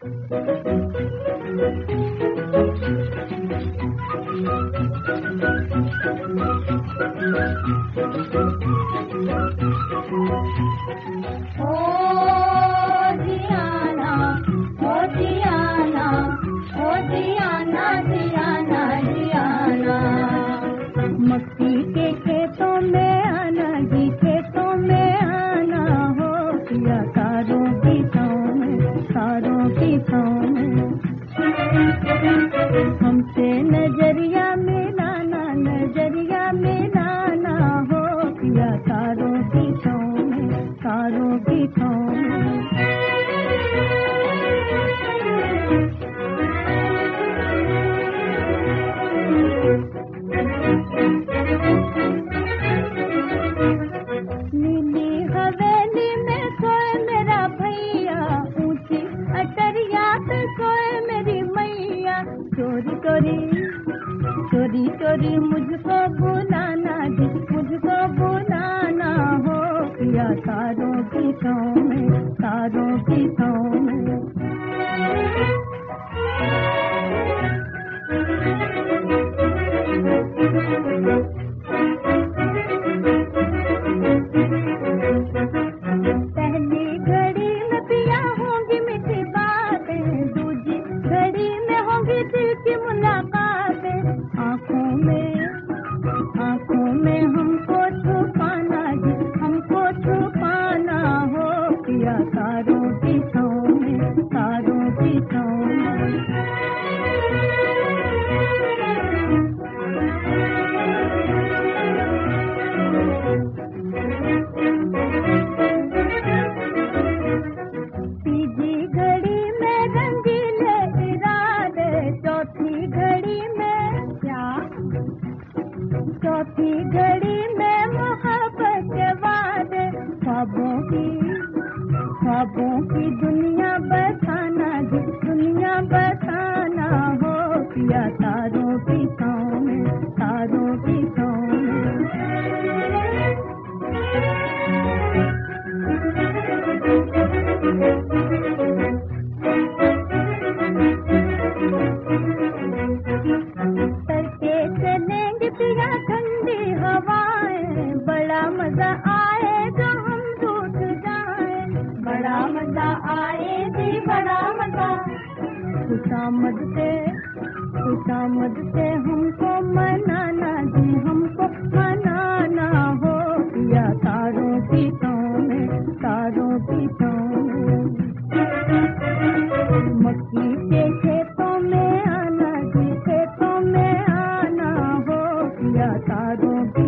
मक्की के खेतों में आना जी, खेतों में आना हो पिया, तारों की छाँव में, तारों की छाँव में हमसे नजरिया मिलाना, नजरिया मिलाना हो पिया, तारों की छाँव में, तारों की छाँव में। नीली हवेली में सोए मेरा भैया, ऊंची अटरिया पे सोए मेरी मैया, चोरी चोरी चोरी चोरी मुझको बुलाना जी, मुझको बुलाना हो पिया, तारों की छाँव में, तारों की छाँव में। पहली घड़ी में पिया होंगी मीठी बातें, दूसरी घड़ी में होंगी दिल की मुलाकातें, आँखों में हमको छुपाना जी, हमको छुपाना हो पिया, तारों की छाँव में, तारों की छाँव में। तीसरी घड़ी में रंगीले इरादे, चौथी घड़ी में क्या, चौथी घड़ी में मोहब्बत के वादे, ख्वाबों की दुनिया बसाना जी, दुनिया बसाना हो पिया, तारों की छाँव में, तारों की छाँव में। तड़के चलेंगे पिया ठंडी हवाएं, बड़ा मजा आए जो हम टूट जाए, बड़ा मजा आए जी, बड़ा मजा। खुशामद से हमको मनाना जी, हमको मनाना हो पिया, तारों की छाँव में, तारों की छाँव में। मक्की के खेतों में आना जी, खेतों में आना हो पिया, तारों की